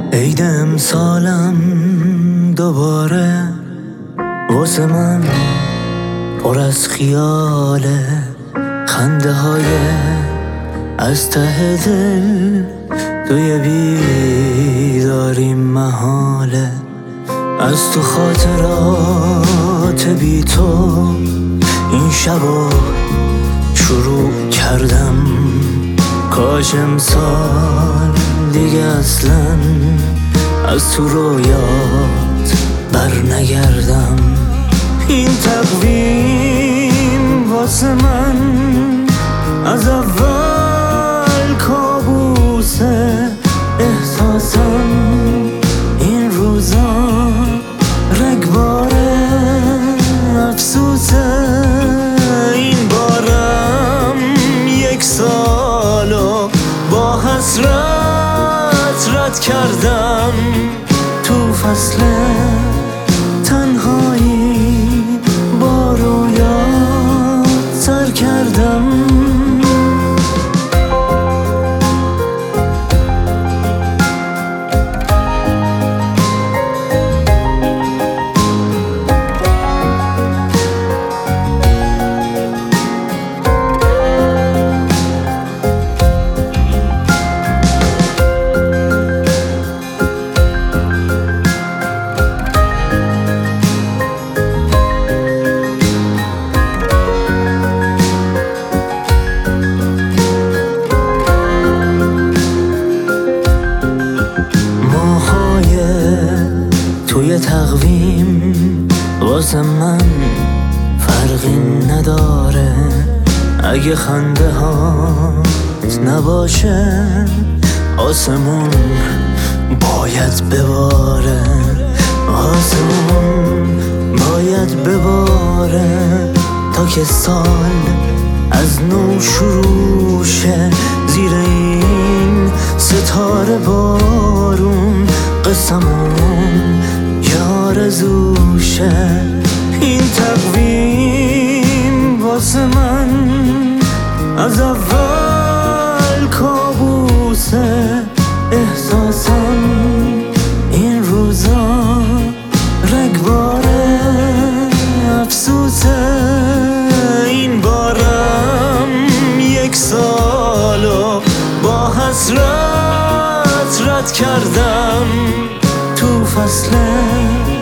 عید امسالم دوباره واسه من پر از خیاله، خنده های از ته دل توی بیداری محاله. از تو خاطرات بی تو این شبو شروع کردم، کاش امسال دیگه اصلا از تو رویات بر نگردم. این تقویم واسه من از اول کابوسه، احساسم این روزا رگباره افسوسه. این بارم یک سالو با حسرت رد کردم، تو فصل تنهایی با رویات سر کردم. توی تقویم واسه من فرقی نداره، اگه خنده هات نباشه آسمون باید بباره، آسمون باید بباره تا که سال از نو شروع شه. زیر این ستاره بارون قسمون آرزوشه. این تقویم واسه من از اول کابوسه، احساسم این روزا رگباره افسوسه. این بارم یک سالو با حسرت رد کردم، تو فصل